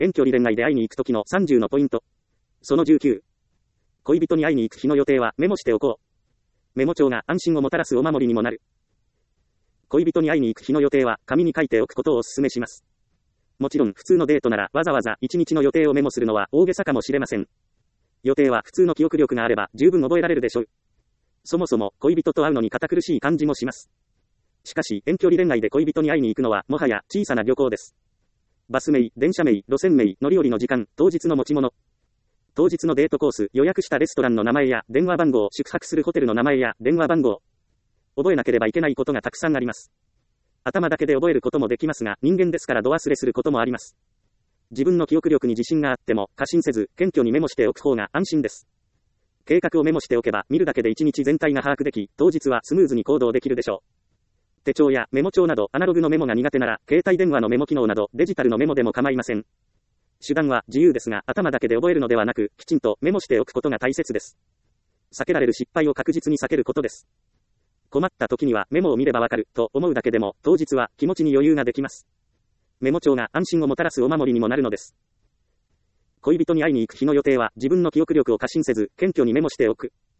遠距離恋愛で会いに行く時の30のポイント。その19。恋人に会いに行く日の予定はメモしておこう。メモ帳が安心をもたらすお守りにもなる。恋人に会いに行く日の予定は紙に書いておくことをお勧めします。もちろん普通のデートならわざわざ1日の予定をメモするのは大げさかもしれません。予定は普通の記憶力があれば十分覚えられるでしょう。そもそも恋人と会うのに堅苦しい感じもします。しかし遠距離恋愛で恋人に会いに行くのはもはや小さな旅行です。バス名、電車名、路線名、乗り降りの時間、当日の持ち物。当日のデートコース、予約したレストランの名前や電話番号、宿泊するホテルの名前や電話番号。覚えなければいけないことがたくさんあります。頭だけで覚えることもできますが、人間ですから度忘れすることもあります。自分の記憶力に自信があっても、過信せず、謙虚にメモしておく方が安心です。計画をメモしておけば、見るだけで1日全体が把握でき、当日はスムーズに行動できるでしょう。手帳やメモ帳など、アナログのメモが苦手なら、携帯電話のメモ機能など、デジタルのメモでも構いません。手段は自由ですが、頭だけで覚えるのではなく、きちんとメモしておくことが大切です。避けられる失敗を確実に避けることです。困った時にはメモを見ればわかると思うだけでも、当日は気持ちに余裕ができます。メモ帳が安心をもたらすお守りにもなるのです。恋人に会いに行く日の予定は自分の記憶力を過信せず、謙虚にメモしておく。